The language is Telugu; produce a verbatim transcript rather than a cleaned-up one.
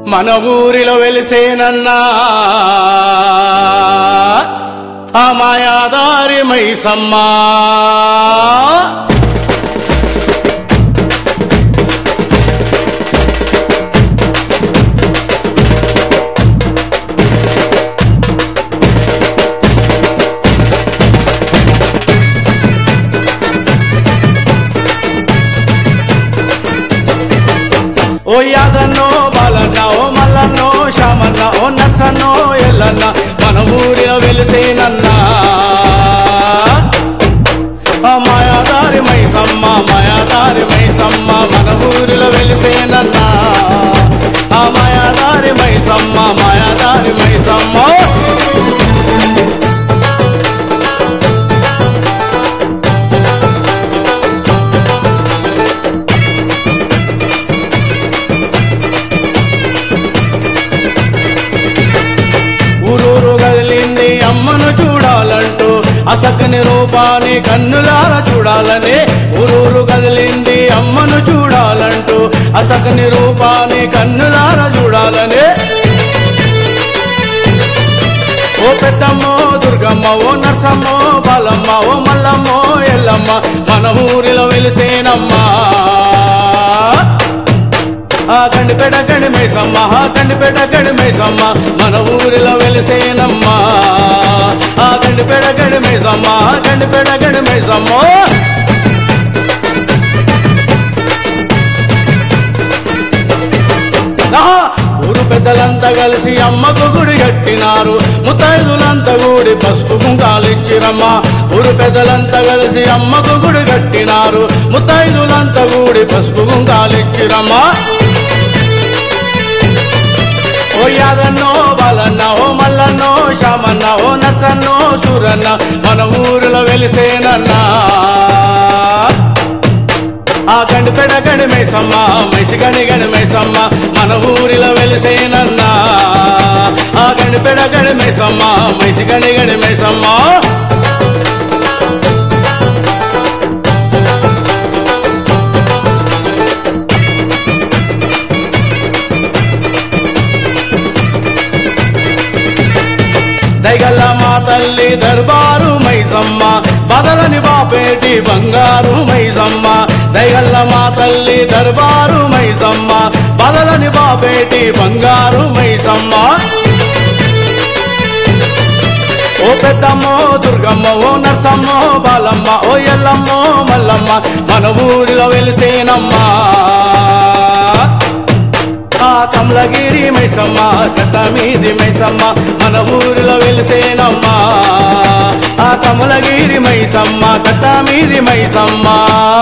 మన ఊరిలో వెలిసేనన్నా ఆ మాయాదారి మైసమ్మ. ఓ యాదన్నో బాలన్న ఓ మల్లన్నో శామన్న ఓ నర్సన్నో ఎల్లన్న మన ఊరిలో వెలిసేనన్నా ఆ మాయాదారి మైసమ్మ మాయాదారి మైసమ్మ మన ఊరిలో వెలిసేనన్నా ఆ మాయాదారి మైసమ్మ మాయాదారి మైసమ్మ. ఊరూరు కదిలింది అమ్మను చూడాలంటూ అసకని రూపాన్ని కన్నులార చూడాలని. ఊరూరు కదిలింది అమ్మను చూడాలంటూ అసకని రూపాన్ని కన్నులార చూడాలని. ఓ పెద్దమ్మో దుర్గమ్మ ఓ నర్సమ్మో బాలమ్మ ఓ మల్లమ్మో ఎల్లమ్మ మన ఊరిలో వెలిసేనమ్మా ఆ కండిపేట గడి మైసమ్మ ఆ కండిపేట గడి మైసమ్మ మన ఊరిలో వెలిసేనమ్మా ఆ కండిపేట గడి మైసమ్మ ఆ కండిపేట గడి మైసమ్మ. ఊరు పెద్దలంతా కలిసి అమ్మకు గుడి కట్టినారు ముత్తైదులంతా కూడి పసుపు కుంకాలిచ్చిరమ్మా. ఊరు పెద్దలంతా కలిసి అమ్మకు గుడి కట్టినారు ముత్తైదులంతా కూడి పసుపు కుంకాలిచ్చిరమ్మా. ఓ యాదన్నో బాలన్న ఓ మల్లన్నో శామన్న ఓ నర్సన్నో సూరన్న మన ఊరిలో వెలిసేనన్నా ఆ కండిపేట గడి మైసమ్మ మైసి గడి గడి మైసమ్మ మన ఊరిలో వెలిసేనన్నా ఆ కండిపేట గడి మైసమ్మ మైసి గడి గడి మైసమ్మ. దైగల్ల మా తల్లి దర్బారు మైసమ్మ బదలని బాపేటి బంగారు మైసమ్మ. దైగల్ల మా తల్లి దర్బారు మైసమ్మ బదలని బాపేటి బంగారు మైసమ్మ. ఓ పెద్దమ్మో దుర్గమ్మ ఓ నర్సమ్మో బాలమ్మ ఓ ఎల్లమ్మో మల్లమ్మ మన ఊరిలో వెలిసేనమ్మా ఆ కమలగిరి మైసమ్మ కట్ట మీది మైసమ్మ మన ఊరిలో వెలిసేనమ్మా ఆ కమలగిరి మైసమ్మ కట్ట మీది మైసమ్మ.